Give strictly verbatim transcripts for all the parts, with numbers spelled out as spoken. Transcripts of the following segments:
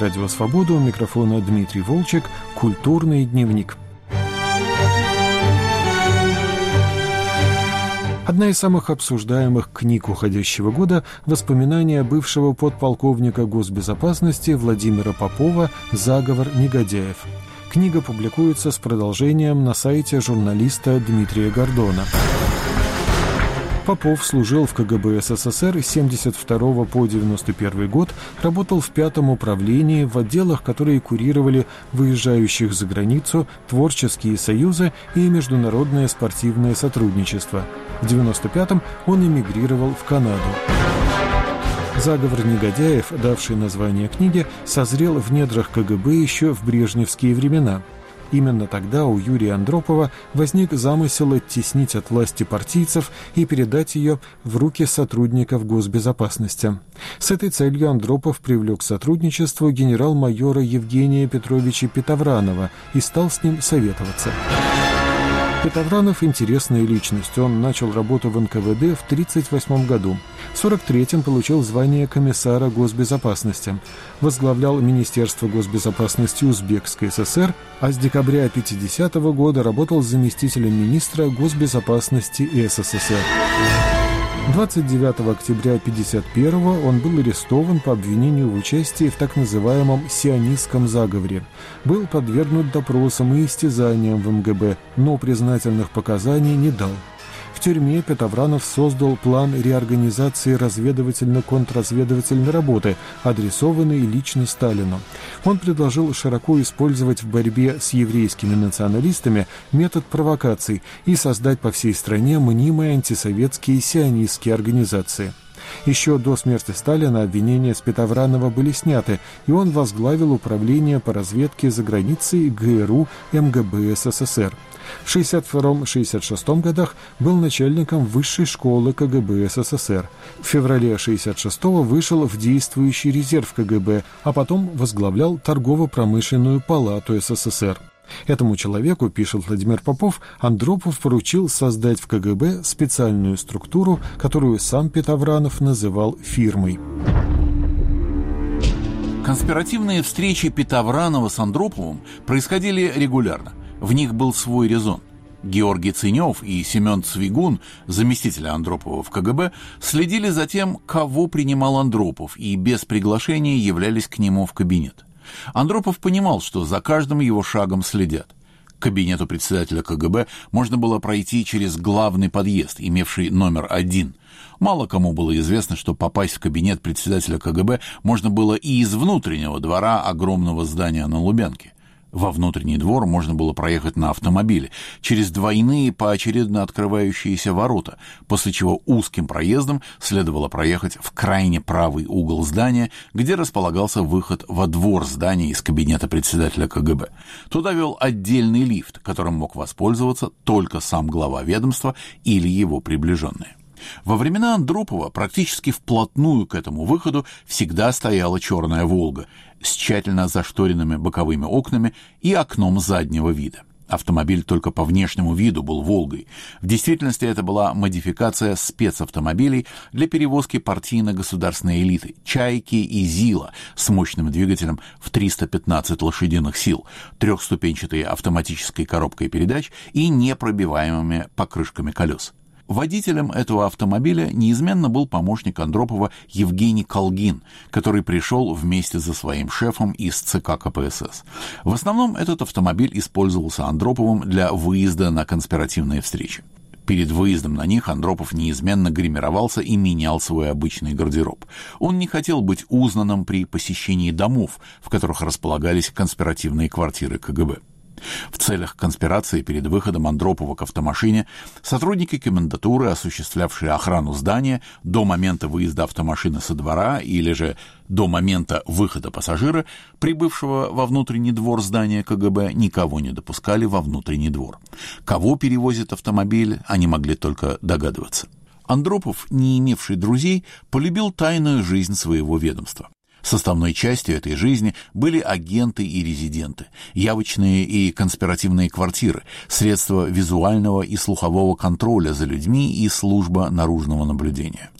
Радио Свобода, у микрофона Дмитрий Волчек, «Культурный дневник». Одна из самых обсуждаемых книг уходящего года – воспоминания бывшего подполковника госбезопасности Владимира Попова «Заговор негодяев». Книга публикуется с продолжением на сайте журналиста Дмитрия Гордона. Попов служил в ка гэ бэ эс эс эс эр с семьдесят второго по девяносто первый год, работал в пятом управлении, в отделах, которые курировали выезжающих за границу, творческие союзы и международное спортивное сотрудничество. В девяносто пятом он эмигрировал в Канаду. «Заговор негодяев», давший название книге, созрел в недрах ка гэ бэ еще в брежневские времена. Именно тогда у Юрия Андропова возник замысел оттеснить от власти партийцев и передать ее в руки сотрудников госбезопасности. С этой целью Андропов привлек к сотрудничеству генерал-майора Евгения Петровича Петовранова и стал с ним советоваться. Петовранов – интересная личность. Он начал работу в эн ка вэ дэ в тридцать восьмом году. В сорок третьем получил звание комиссара госбезопасности. Возглавлял Министерство госбезопасности Узбекской эс эс эр, а с декабря пятидесятого года работал заместителем министра госбезопасности эс эс эс эр. двадцать девятого октября пятьдесят первого он был арестован по обвинению в участии в так называемом сионистском заговоре. Был подвергнут допросам и истязаниям в эм гэ бэ, но признательных показаний не дал. В тюрьме Петовранов создал план реорганизации разведывательно-контрразведывательной работы, адресованный лично Сталину. Он предложил широко использовать в борьбе с еврейскими националистами метод провокаций и создать по всей стране мнимые антисоветские сионистские организации. Еще до смерти Сталина обвинения с Петовранова были сняты, и он возглавил управление по разведке за границей гэ эр у эм гэ бэ эс эс эс эр. В шестьдесят втором — шестьдесят шестом годах был начальником высшей школы ка гэ бэ эс эс эс эр. В феврале шестьдесят шестого вышел в действующий резерв ка гэ бэ, а потом возглавлял торгово-промышленную палату эс эс эс эр. Этому человеку, пишет Владимир Попов, Андропов поручил создать в ка гэ бэ специальную структуру, которую сам Петовранов называл фирмой. Конспиративные встречи Петовранова с Андроповым происходили регулярно. В них был свой резон. Георгий Ценев и Семен Цвигун, заместители Андропова в ка гэ бэ, следили за тем, кого принимал Андропов, и без приглашения являлись к нему в кабинет. Андропов понимал, что за каждым его шагом следят. К кабинету председателя ка гэ бэ можно было пройти через главный подъезд, имевший номер один. Мало кому было известно, что попасть в кабинет председателя ка гэ бэ можно было и из внутреннего двора огромного здания на Лубянке. Во внутренний двор можно было проехать на автомобиле, через двойные поочередно открывающиеся ворота, после чего узким проездом следовало проехать в крайне правый угол здания, где располагался выход во двор здания из кабинета председателя ка гэ бэ. Туда вел отдельный лифт, которым мог воспользоваться только сам глава ведомства или его приближенные. Во времена Андропова практически вплотную к этому выходу всегда стояла черная «Волга» с тщательно зашторенными боковыми окнами и окном заднего вида. Автомобиль только по внешнему виду был «Волгой». В действительности это была модификация спецавтомобилей для перевозки партийно-государственной элиты «Чайки» и «Зила» с мощным двигателем в триста пятнадцать лошадиных сил, трехступенчатой автоматической коробкой передач и непробиваемыми покрышками колес. Водителем этого автомобиля неизменно был помощник Андропова Евгений Колгин, который пришел вместе за своим шефом из цэ ка ка пэ эс эс. В основном этот автомобиль использовался Андроповым для выезда на конспиративные встречи. Перед выездом на них Андропов неизменно гримировался и менял свой обычный гардероб. Он не хотел быть узнанным при посещении домов, в которых располагались конспиративные квартиры ка гэ бэ. В целях конспирации перед выходом Андропова к автомашине сотрудники комендатуры, осуществлявшие охрану здания до момента выезда автомашины со двора или же до момента выхода пассажира, прибывшего во внутренний двор здания ка гэ бэ, никого не допускали во внутренний двор. Кого перевозит автомобиль, они могли только догадываться. Андропов, не имевший друзей, полюбил тайную жизнь своего ведомства. Составной частью этой жизни были агенты и резиденты, явочные и конспиративные квартиры, средства визуального и слухового контроля за людьми и служба наружного наблюдения.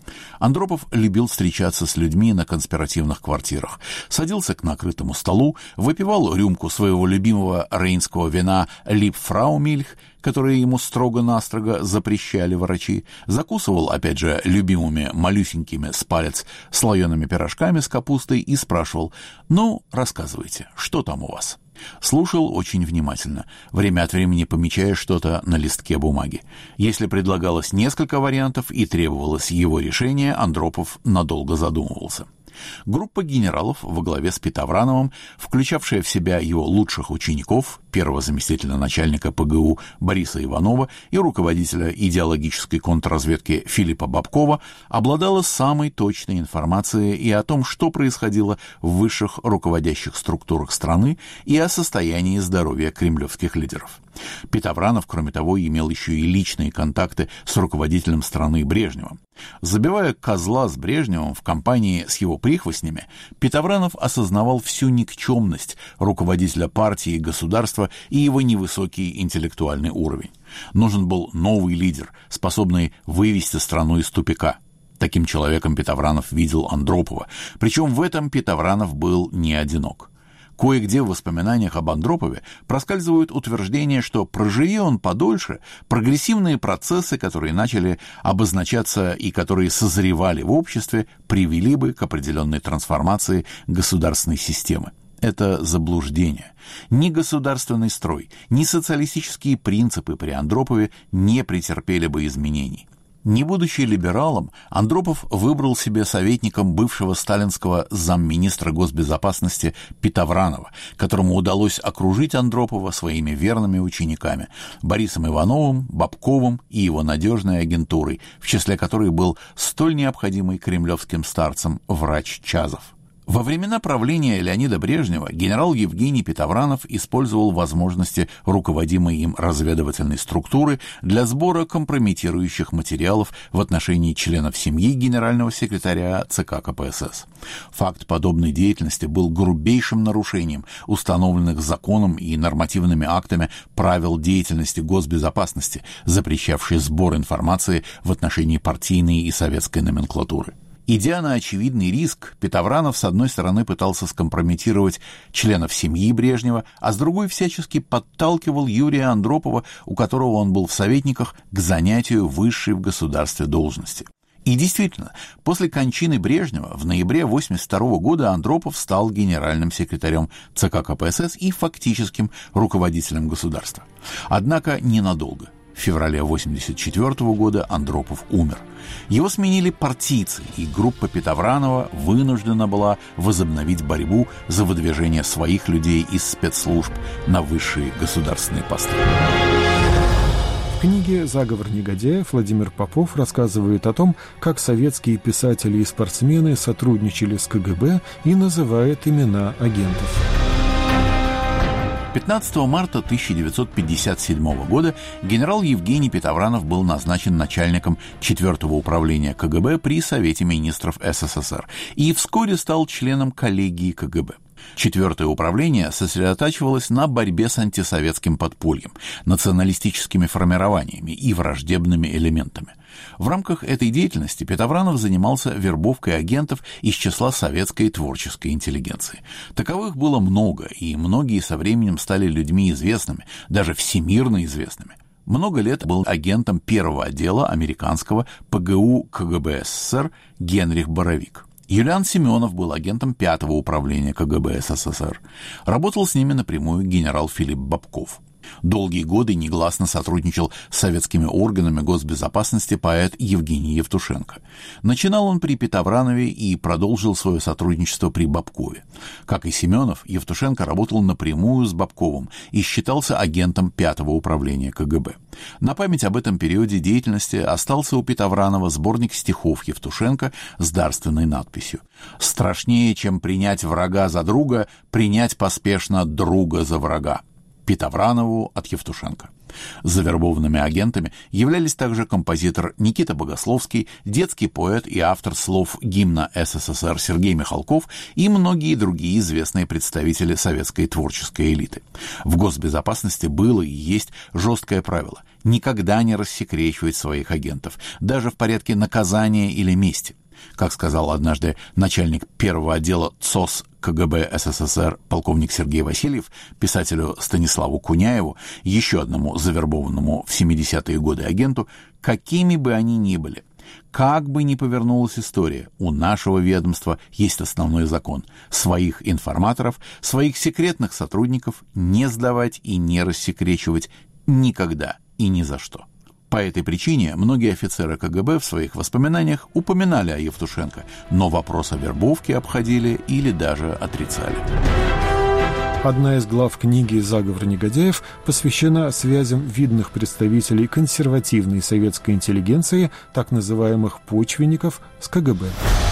Андропов любил встречаться с людьми на конспиративных квартирах, садился к накрытому столу, выпивал рюмку своего любимого рейнского вина «Липфраумильх», которое ему строго-настрого запрещали врачи, закусывал, опять же, любимыми малюсенькими с палец слоеными пирожками с капустой и спрашивал: «Ну, рассказывайте, что там у вас?» Слушал очень внимательно, время от времени помечая что-то на листке бумаги. Если предлагалось несколько вариантов и требовалось его решение, Андропов надолго задумывался. Группа генералов во главе с Петоврановым, включавшая в себя его лучших учеников, первого заместителя начальника ПГУ Бориса Иванова и руководителя идеологической контрразведки Филиппа Бобкова, обладала самой точной информацией и о том, что происходило в высших руководящих структурах страны, и о состоянии здоровья кремлевских лидеров. Петовранов, кроме того, имел еще и личные контакты с руководителем страны Брежневым. Забивая козла с Брежневым в компании с его прихвостнями, Петовранов осознавал всю никчемность руководителя партии и государства и его невысокий интеллектуальный уровень. Нужен был новый лидер, способный вывести страну из тупика. Таким человеком Петовранов видел Андропова, причем в этом Петовранов был не одинок. Кое-где в воспоминаниях об Андропове проскальзывают утверждения, что, проживи он подольше, прогрессивные процессы, которые начали обозначаться и которые созревали в обществе, привели бы к определенной трансформации государственной системы. Это заблуждение. Ни государственный строй, ни социалистические принципы при Андропове не претерпели бы изменений. Не будучи либералом, Андропов выбрал себе советником бывшего сталинского замминистра госбезопасности Петовранова, которому удалось окружить Андропова своими верными учениками Борисом Ивановым, Бобковым и его надежной агентурой, в числе которой был столь необходимый кремлевским старцам врач Чазов. Во времена правления Леонида Брежнева генерал Евгений Петовранов использовал возможности руководимой им разведывательной структуры для сбора компрометирующих материалов в отношении членов семьи генерального секретаря ЦК КПСС. Факт подобной деятельности был грубейшим нарушением установленных законом и нормативными актами правил деятельности госбезопасности, запрещавшей сбор информации в отношении партийной и советской номенклатуры. Идя на очевидный риск, Петовранов с одной стороны пытался скомпрометировать членов семьи Брежнева, а с другой всячески подталкивал Юрия Андропова, у которого он был в советниках, к занятию высшей в государстве должности. И действительно, после кончины Брежнева в ноябре тысяча девятьсот восемьдесят второго года Андропов стал генеральным секретарем ЦК КПСС и фактическим руководителем государства. Однако ненадолго. В феврале тысяча девятьсот восемьдесят четвертого года Андропов умер. Его сменили партийцы, и группа Петовранова вынуждена была возобновить борьбу за выдвижение своих людей из спецслужб на высшие государственные посты. В книге «Заговор негодяев» Владимир Попов рассказывает о том, как советские писатели и спортсмены сотрудничали с КГБ и называет имена агентов. пятнадцатого марта тысяча девятьсот пятьдесят седьмого года генерал Евгений Петовранов был назначен начальником четвертого управления КГБ при Совете министров СССР и вскоре стал членом коллегии КГБ. Четвертое управление сосредотачивалось на борьбе с антисоветским подпольем, националистическими формированиями и враждебными элементами. В рамках этой деятельности Петовранов занимался вербовкой агентов из числа советской творческой интеллигенции. Таковых было много, и многие со временем стали людьми известными, даже всемирно известными. Много лет был агентом первого отдела американского ПГУ КГБ СССР Генрих Боровик. Юлиан Семенов был агентом пятого управления КГБ СССР. Работал с ними напрямую генерал Филипп Бобков. Долгие годы негласно сотрудничал с советскими органами госбезопасности поэт Евгений Евтушенко. Начинал он при Петовранове и продолжил свое сотрудничество при Бобкове. Как и Семенов, Евтушенко работал напрямую с Бобковым и считался агентом пятого управления КГБ. На память об этом периоде деятельности остался у Петовранова сборник стихов Евтушенко с дарственной надписью: «Страшнее, чем принять врага за друга, принять поспешно друга за врага». Петовранову от Евтушенко. Завербованными агентами являлись также композитор Никита Богословский, детский поэт и автор слов гимна СССР Сергей Михалков и многие другие известные представители советской творческой элиты. В госбезопасности было и есть жесткое правило – никогда не рассекречивать своих агентов, даже в порядке наказания или мести. Как сказал однажды начальник первого отдела ЦОС КГБ СССР полковник Сергей Васильев писателю Станиславу Куняеву, еще одному завербованному в семидесятые годы агенту, какими бы они ни были, как бы ни повернулась история, у нашего ведомства есть основной закон – своих информаторов, своих секретных сотрудников не сдавать и не рассекречивать никогда и ни за что. По этой причине многие офицеры КГБ в своих воспоминаниях упоминали о Евтушенко, но вопрос о вербовке обходили или даже отрицали. Одна из глав книги «Заговор негодяев» посвящена связям видных представителей консервативной советской интеллигенции, так называемых почвенников, с КГБ.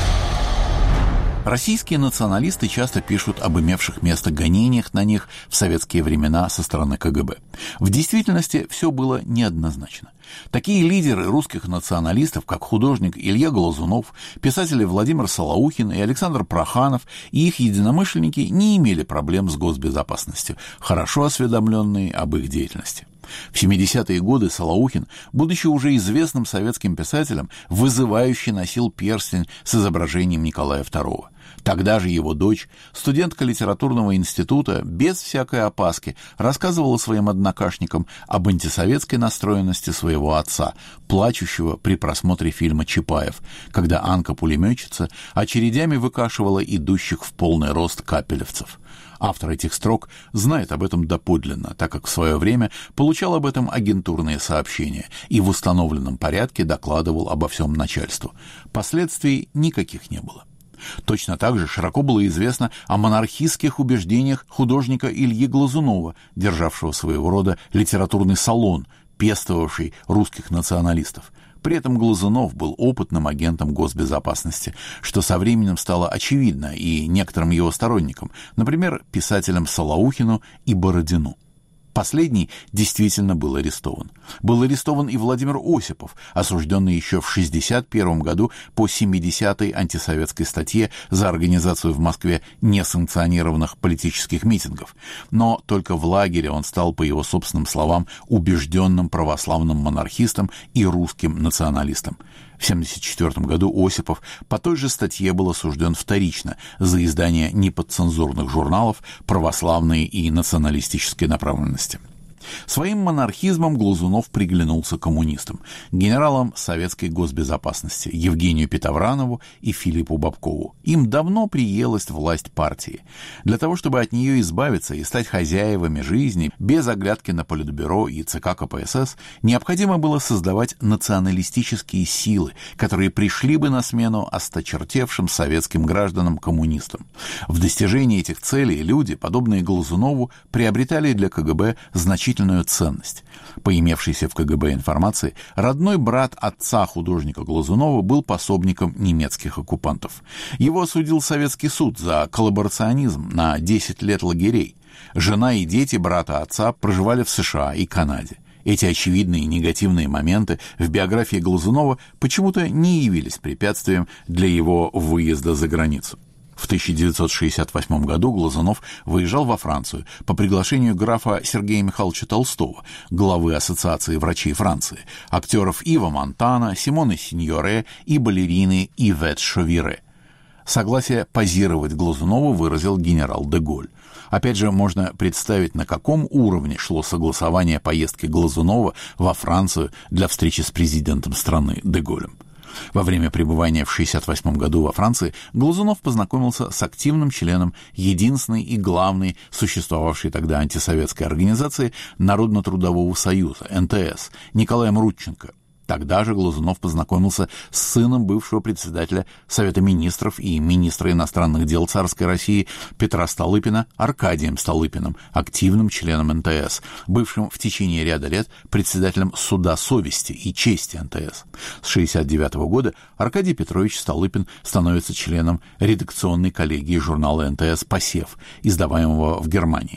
Российские националисты часто пишут об имевших место гонениях на них в советские времена со стороны КГБ. В действительности все было неоднозначно. Такие лидеры русских националистов, как художник Илья Глазунов, писатели Владимир Солоухин и Александр Проханов и их единомышленники не имели проблем с госбезопасностью, хорошо осведомленные об их деятельности. В семидесятые годы Солоухин, будучи уже известным советским писателем, вызывающе носил перстень с изображением Николая второго. Тогда же его дочь, студентка литературного института, без всякой опаски рассказывала своим однокашникам об антисоветской настроенности своего отца, плачущего при просмотре фильма «Чапаев», когда Анка-пулеметчица очередями выкашивала идущих в полный рост капелевцев. Автор этих строк знает об этом доподлинно, так как в свое время получал об этом агентурные сообщения и в установленном порядке докладывал обо всем начальству. Последствий никаких не было. Точно так же широко было известно о монархистских убеждениях художника Ильи Глазунова, державшего своего рода литературный салон, пестовавший русских националистов. При этом Глазунов был опытным агентом госбезопасности, что со временем стало очевидно и некоторым его сторонникам, например, писателям Солоухину и Бородину. Последний действительно был арестован. Был арестован и Владимир Осипов, осужденный еще в шестьдесят первом году по семидесятой антисоветской статье за организацию в Москве несанкционированных политических митингов. Но только в лагере он стал, по его собственным словам, убежденным православным монархистом и русским националистом. В семьдесят четвёртом году Осипов по той же статье был осужден вторично за издание неподцензурных журналов православной и националистической направленности. Своим монархизмом Глазунов приглянулся коммунистам, генералам советской госбезопасности Евгению Петовранову и Филиппу Бобкову. Им давно приелась власть партии. Для того, чтобы от нее избавиться и стать хозяевами жизни, без оглядки на Политбюро и ЦК КПСС, необходимо было создавать националистические силы, которые пришли бы на смену осточертевшим советским гражданам-коммунистам. В достижении этих целей люди, подобные Глазунову, приобретали для КГБ значительные ценность. По имевшейся в КГБ информации, родной брат отца художника Глазунова был пособником немецких оккупантов. Его осудил советский суд за коллаборационизм на десять лет лагерей. Жена и дети брата отца проживали в США и Канаде. Эти очевидные негативные моменты в биографии Глазунова почему-то не явились препятствием для его выезда за границу. В тысяча девятьсот шестьдесят восьмом году Глазунов выезжал во Францию по приглашению графа Сергея Михайловича Толстого, главы Ассоциации врачей Франции, актеров Ива Монтана, Симоны Синьоре и балерины Ивет Шовире. Согласие позировать Глазунову выразил генерал де Голль. Опять же, можно представить, на каком уровне шло согласование поездки Глазунова во Францию для встречи с президентом страны де Голлем. Во время пребывания в шестьдесят восьмом году во Франции Глазунов познакомился с активным членом единственной и главной существовавшей тогда антисоветской организации Народно-трудового союза, эн тэ эс, Николаем Рудченко. Тогда же Глазунов познакомился с сыном бывшего председателя Совета министров и министра иностранных дел царской России Петра Столыпина Аркадием Столыпиным, активным членом эн тэ эс, бывшим в течение ряда лет председателем Суда совести и чести эн тэ эс. С шестьдесят девятого года Аркадий Петрович Столыпин становится членом редакционной коллегии журнала эн тэ эс «Посев», издаваемого в Германии.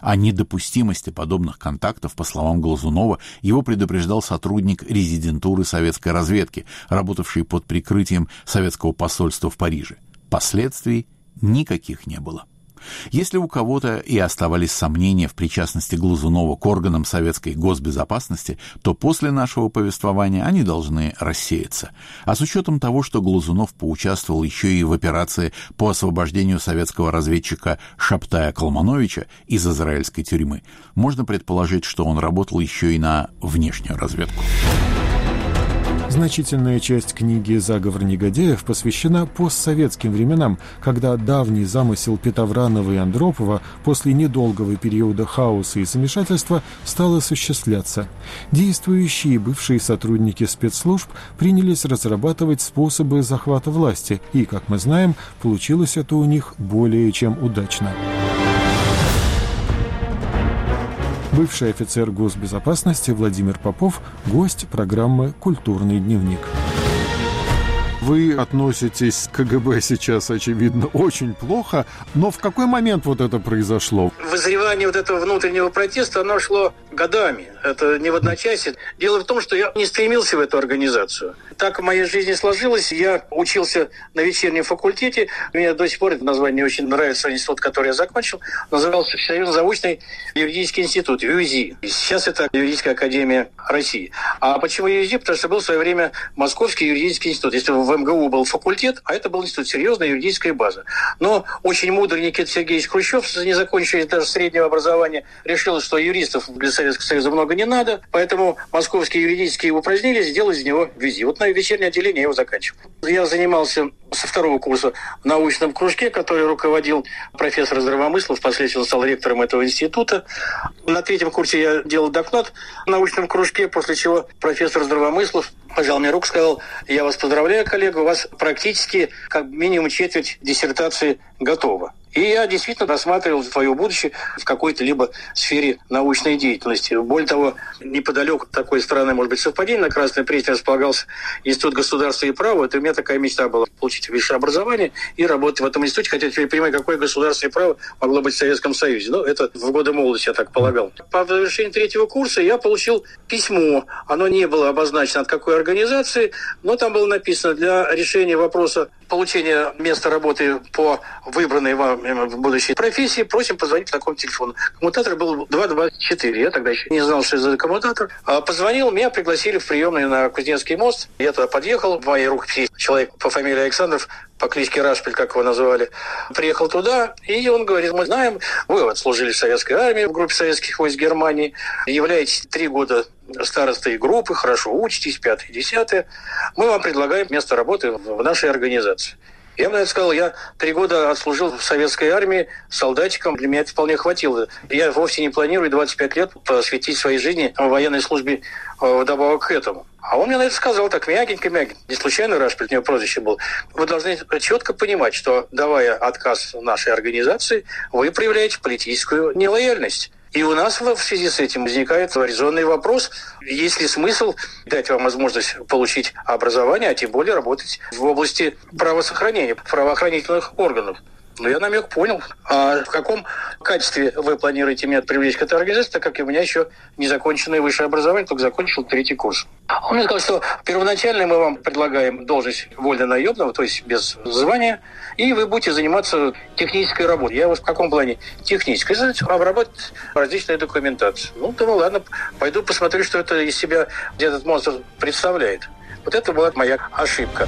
О недопустимости подобных контактов, по словам Глазунова, его предупреждал сотрудник резидентуры советской разведки, работавший под прикрытием советского посольства в Париже. Последствий никаких не было. Если у кого-то и оставались сомнения в причастности Глазунова к органам советской госбезопасности, то после нашего повествования они должны рассеяться. А с учетом того, что Глазунов поучаствовал еще и в операции по освобождению советского разведчика Шаптая Колмановича из израильской тюрьмы, можно предположить, что он работал еще и на внешнюю разведку. Значительная часть книги «Заговор негодяев» посвящена постсоветским временам, когда давний замысел Петовранова и Андропова после недолгого периода хаоса и замешательства стал осуществляться. Действующие и бывшие сотрудники спецслужб принялись разрабатывать способы захвата власти, и, как мы знаем, получилось это у них более чем удачно. Бывший офицер госбезопасности Владимир Попов – гость программы «Культурный дневник». Вы относитесь к КГБ сейчас, очевидно, очень плохо, но в какой момент вот это произошло? Вызревание вот этого внутреннего протеста, оно шло годами. Это не в одночасье. Дело в том, что я не стремился в эту организацию. Так в моей жизни сложилось. Я учился на вечернем факультете. Мне до сих пор это название не очень нравится. Институт, который я закончил, назывался Всесоюзный заочный юридический институт, ЮЗИ. Сейчас это Юридическая академия России. А почему ЮЗИ? Потому что был в свое время Московский юридический институт. Если в МГУ был факультет, а это был институт, серьезная юридическая база. Но очень мудрый Никита Сергеевич Хрущев, не закончивший даже среднего образования, решил, что юристов для Советского Союза много не надо, поэтому московские юридические упразднили, сделали из него ЮЗИ. Вот на вечернее отделение я его заканчивал. Я занимался со второго курса в научном кружке, который руководил профессор Здравомыслов, впоследствии он стал ректором этого института. На третьем курсе я делал доклад в научном кружке, после чего профессор Здравомыслов пожал мне руку, сказал: я вас поздравляю, коллега, у вас практически как минимум четверть диссертации готова. И я действительно рассматривал свое будущее в какой-то либо сфере научной деятельности. Более того, неподалеку от такой страны, может быть, совпадение, на Красной Пресне располагался Институт государства и права. Это у меня такая мечта была – получить высшее образование и работать в этом институте, хотя теперь понимаю, какое государство и право могло быть в Советском Союзе. Но это в годы молодости я так полагал. По завершении третьего курса я получил письмо. Оно не было обозначено от какой организации, но там было написано: для решения вопроса получения места работы по выбранной вам в будущей профессии просим позвонить по такому телефону. Коммутатор был два два четыре. Я тогда еще не знал, что это за коммутатор. А позвонил, меня пригласили в приемную на Кузнецкий мост. Я туда подъехал. В моей рукописи человек по фамилии Александров, по кличке Рашпиль, как его называли, приехал туда, и он говорит: мы знаем, вы вот служили в советской армии, в группе советских войск Германии, являетесь три года старостой группы, хорошо учитесь, пятое, десятое. Мы вам предлагаем место работы в нашей организации. Я бы сказал, я три года отслужил в советской армии солдатиком, для меня это вполне хватило. Я вовсе не планирую двадцать пять лет посвятить своей жизни военной службе вдобавок к этому. А он мне на это сказал так мягенько-мягенько. Не случайно Рашпиль, у него прозвище было. Вы должны четко понимать, что, давая отказ нашей организации, вы проявляете политическую нелояльность. И у нас в связи с этим возникает резонный вопрос: есть ли смысл дать вам возможность получить образование, а тем более работать в области правосохранения, правоохранительных органов? Ну, я намек понял. А в каком качестве вы планируете меня привлечь к этой организации, так как у меня еще незаконченное высшее образование, только закончил третий курс. Он мне сказал, что первоначально мы вам предлагаем должность вольно-наемного, то есть без звания, и вы будете заниматься технической работой. Я вот в каком плане технической? Обрабатывать различные документации. Ну, думаю, ладно, пойду посмотрю, что это из себя этот монстр представляет. Вот это была моя ошибка.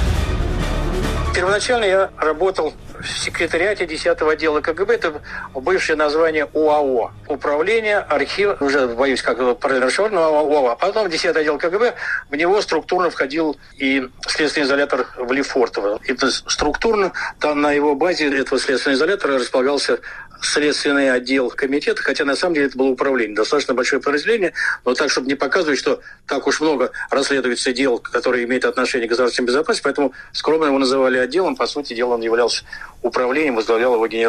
Первоначально я работал в секретариате десятого отдела КГБ, это бывшее название УАО. Управление, архив, уже боюсь, как правильно расшифровать, но УАО. Потом десятый отдел КГБ, в него структурно входил и следственный изолятор в Лефортово. Это структурно, там на его базе этого следственного изолятора располагался следственный отдел комитета, хотя на самом деле это было управление. Достаточно большое подразделение, но так, чтобы не показывать, что так уж много расследуется дел, которые имеют отношение к государственной безопасности, поэтому скромно его называли отделом, по сути дела он являлся управлением, возглавлял его генерал.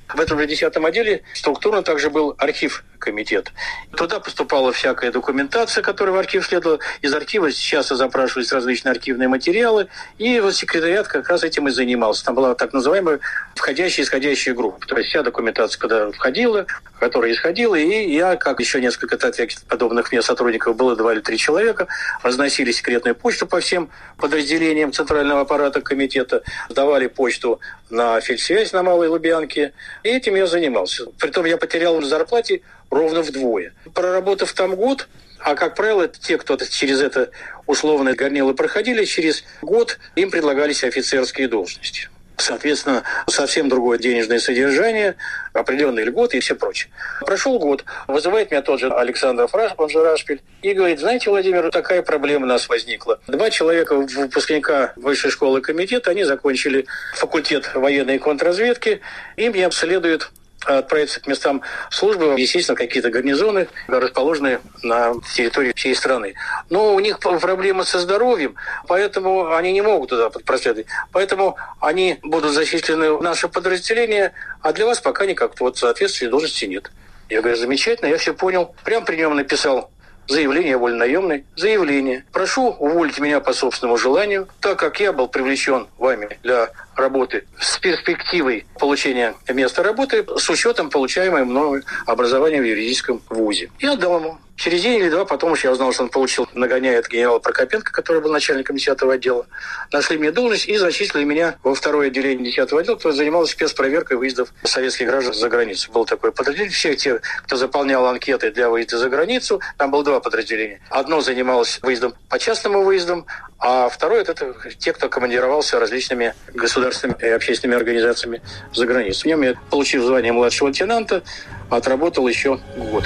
В этом же десятом отделе структурно также был архив комитета. Туда поступала всякая документация, которая в архив следовала. Из архива часто запрашивались различные архивные материалы. И вот секретариат как раз этим и занимался. Там была так называемая входящая и исходящая группа. То есть вся документация, куда входила, которая исходила. И я, как еще несколько таких подобных мне сотрудников, было два или три человека, разносили секретную почту по всем подразделениям центрального аппарата комитета, сдавали почту на фельдсвязь на Малой Лубянке. И этим я занимался. Притом я потерял в зарплате ровно вдвое. Проработав там год, а, как правило, те, кто через это условное горнило проходили, через год им предлагались офицерские должности. Соответственно, совсем другое денежное содержание, определенные льготы и все прочее. Прошел год, вызывает меня тот же Александр Фраш, он же Рашпиль, и говорит: знаете, Владимир, такая проблема у нас возникла. Два человека, выпускника высшей школы комитета, они закончили факультет военной контрразведки, им не следует отправиться к местам службы, естественно, какие-то гарнизоны, расположенные на территории всей страны. Но у них проблемы со здоровьем, поэтому они не могут туда проследовать. Поэтому они будут зачислены в наше подразделение, а для вас пока никак вот соответствующей должности нет. Я говорю: замечательно, я все понял. Прям при нем написал заявление, вольнонаемное заявление. Прошу уволить меня по собственному желанию, так как я был привлечен вами для работы с перспективой получения места работы с учетом получаемого мною образования в юридическом вузе. И отдал ему. Через день или два потом уж я узнал, что он получил нагоняя от генерала Прокопенко, который был начальником десятого отдела. Нашли мне должность и зачислили меня во второе отделение десятого отдела, которое занималось спецпроверкой выездов советских граждан за границу. Было такое подразделение. Все те, кто заполнял анкеты для выезда за границу, там было два подразделения. Одно занималось выездом по частному выездам, а второе – это те, кто командировался различными государственными и общественными организациями за границу. В нем я, получив звание младшего лейтенанта, отработал еще год.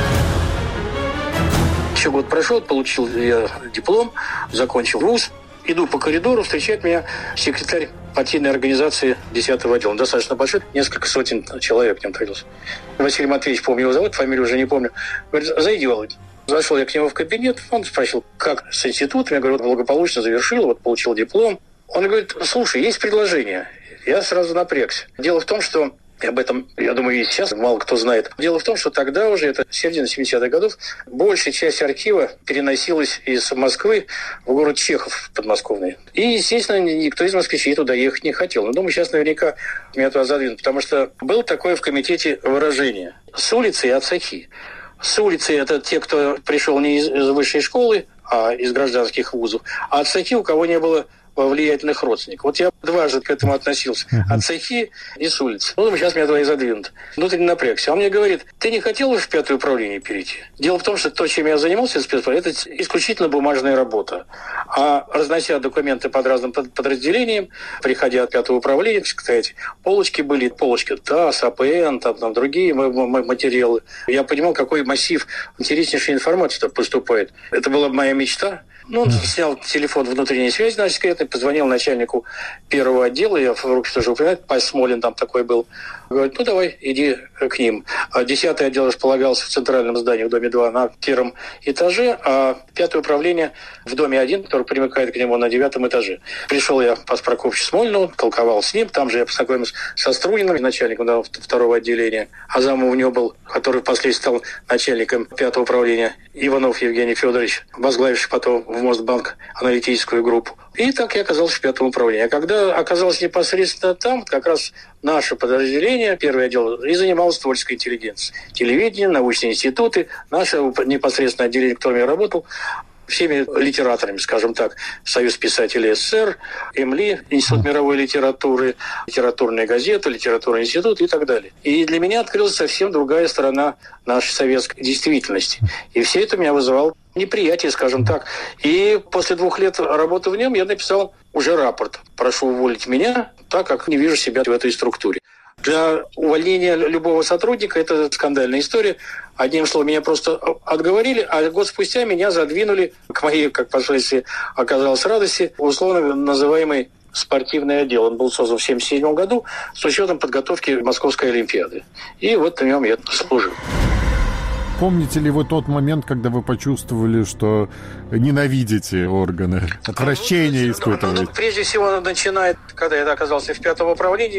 Еще год прошел, получил я диплом, закончил вуз. Иду по коридору, встречает меня секретарь партийной организации десятого отдела. Он достаточно большой, несколько сотен человек в нем трудился. Василий Матвеевич, помню его зовут, фамилию уже не помню. Говорит: зайди, Володя. Зашел я к нему в кабинет, он спросил, как с институтом. Я говорю: вот благополучно завершил, вот получил диплом. Он говорит: слушай, есть предложение. Я сразу напрягся. Дело в том, что и об этом, я думаю, и сейчас мало кто знает. Дело в том, что тогда уже, это середина семидесятых годов, большая часть архива переносилась из Москвы в город Чехов подмосковный. И, естественно, никто из москвичей туда ехать не хотел. Но думаю, сейчас наверняка меня туда задвинут, потому что было такое в комитете выражение: с улицы и от цехи. С улицы это те, кто пришел не из, из высшей школы, а из гражданских вузов. А от цехи у кого не было влиятельных родственников. Вот я дважды к этому относился. Uh-huh. От цехи и с улицы. Ну, сейчас меня туда и задвинут. Внутренне напрягся. Он мне говорит: ты не хотел в пятое управление перейти? Дело в том, что то, чем я занимался, это исключительно бумажная работа. А разнося документы под разным подразделениям, приходя от пятого управления, кстати, полочки были, полочки ТАСС, АПН, там, там другие материалы. Я понимал, какой массив интереснейшей информации поступает. Это была моя мечта. Ну, он снял телефон внутренней связи, значит, секретной, позвонил начальнику первого отдела, я в руки тоже упоминаю, Пась Смолин там такой был. Говорит: ну, давай, иди к ним. Десятый отдел располагался в центральном здании, в доме два, на первом этаже, а пятое управление в доме один, который примыкает к нему, на девятом этаже. Пришел я по Прокопьевичу Смолину, толковал с ним, там же я познакомился со Струниным, начальником да, второго отделения, а замом у него был, который впоследствии стал начальником пятого управления, Иванов Евгений Федорович, возглавивший потом в Мосбанк аналитическую группу. И так я оказался в пятом управлении. А когда оказался непосредственно там, как раз наше подразделение, первое отдел, и занималось творческой интеллигенцией. Телевидение, научные институты, наше непосредственное отделение, в котором я работал, всеми литераторами, скажем так, Союз писателей СССР, ЭМЛИ, Институт мировой литературы, литературная газета, литературный институт и так далее. И для меня открылась совсем другая сторона нашей советской действительности. И все это меня вызывало неприятие, скажем так. И после двух лет работы в нем я написал уже рапорт. Прошу уволить меня, так как не вижу себя в этой структуре. Для увольнения любого сотрудника это скандальная история. Одним словом, меня просто отговорили, а год спустя меня задвинули, к моей, как впоследствии оказалось, радости, условно называемый спортивный отдел. Он был создан в семьдесят седьмом году с учетом подготовки Московской Олимпиады. И вот на нем я служил. Помните ли вы тот момент, когда вы почувствовали, что ненавидите органы, отвращение испытываете? Ну, ну, прежде всего, начинает, когда я оказался в пятом управлении, видел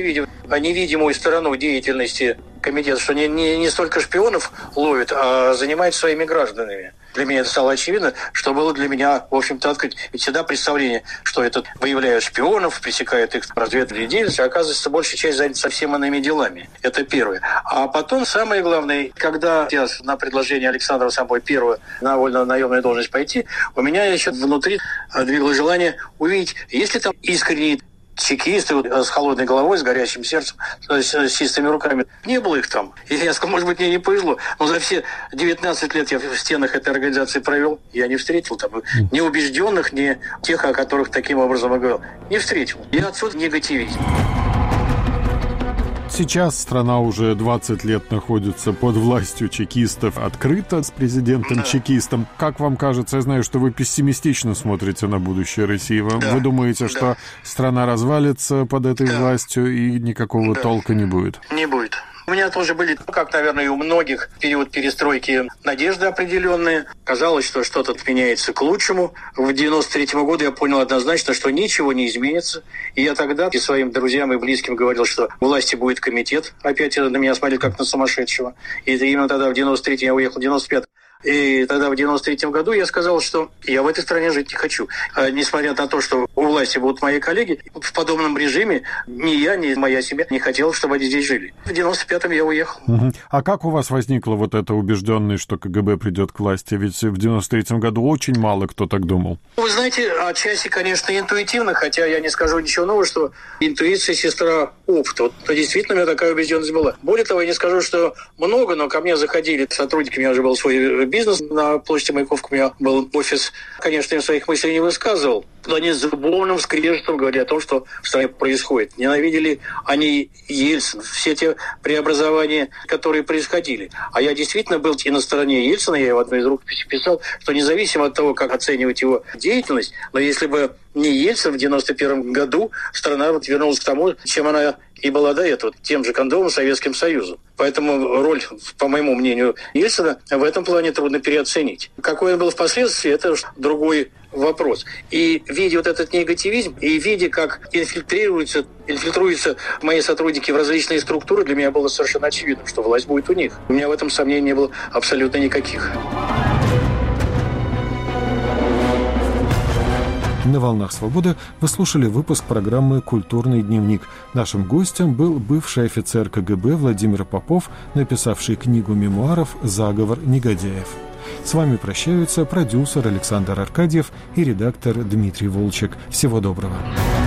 невидимую сторону деятельности комитета, что не, не, не столько шпионов ловит, а занимается своими гражданами. Для меня это стало очевидно, что было для меня, в общем-то, открыть. Ведь всегда представление, что это выявляют шпионов, пресекают их разведывательную деятельность, а оказывается, большая часть занята совсем иными делами. Это первое. А потом, самое главное, когда я на предложение Александра Самбой первого на вольно-наемную должность пойти, у меня еще внутри двигалось желание увидеть, есть ли там искренние чекисты вот, с холодной головой, с горящим сердцем, с, с чистыми руками. Не было их там. И я сказал, может быть, мне не повезло. Но за все девятнадцать лет я в стенах этой организации провел, я не встретил там ни убежденных, ни тех, о которых таким образом я говорил. Не встретил. И отсюда негативизм. Сейчас страна уже двадцать лет находится под властью чекистов, открыто с президентом-чекистом. Как вам кажется, я знаю, что вы пессимистично смотрите на будущее России. Вы, да, вы думаете, да. что страна развалится под этой да. властью и никакого да. толка не будет? Не будет. У меня тоже были, как, наверное, и у многих, в период перестройки надежды определенные. Казалось, что что-то меняется к лучшему. В девяносто третьем году я понял однозначно, что ничего не изменится. И я тогда и своим друзьям и близким говорил, что у власти будет комитет. Опять на меня смотрели как на сумасшедшего. И именно тогда, в девяносто третьем, я уехал в девяносто пятом. И тогда в девяносто третьем году я сказал, что я в этой стране жить не хочу. А, несмотря на то, что у власти будут мои коллеги, в подобном режиме ни я, ни моя семья не хотела, чтобы они здесь жили. В девяносто пятом я уехал. Угу. А как у вас возникла вот эта убежденность, что КГБ придет к власти? Ведь в девяносто третьем году очень мало кто так думал. Вы знаете, отчасти, конечно, интуитивно, хотя я не скажу ничего нового, что интуиция — сестра опыта. Вот действительно у меня такая убежденность была. Более того, я не скажу, что много, но ко мне заходили сотрудники, у меня уже был свой бизнес на площади Маяковка, у меня был офис. Конечно, я своих мыслей не высказывал, но они с зубовным скрежетом говорили о том, что в стране происходит. Ненавидели они Ельцина, все те преобразования, которые происходили. А я действительно был и на стороне Ельцина, я в одной из рук писал, что независимо от того, как оценивать его деятельность, но если бы не Ельцин в девяносто первом году, страна вот вернулась к тому, чем она и была до этого, тем же кондомом Советским Союзом. Поэтому роль, по моему мнению, Ельцина в этом плане трудно переоценить. Какой он был впоследствии, это другой вопрос. И видя вот этот негативизм, и видя, как инфильтрируются, инфильтруются мои сотрудники в различные структуры, для меня было совершенно очевидно, что власть будет у них. У меня в этом сомнений не было абсолютно никаких. На «Волнах свободы» вы слушали выпуск программы «Культурный дневник». Нашим гостем был бывший офицер КГБ Владимир Попов, написавший книгу мемуаров «Заговор негодяев». С вами прощаются продюсер Александр Аркадьев и редактор Дмитрий Волчек. Всего доброго.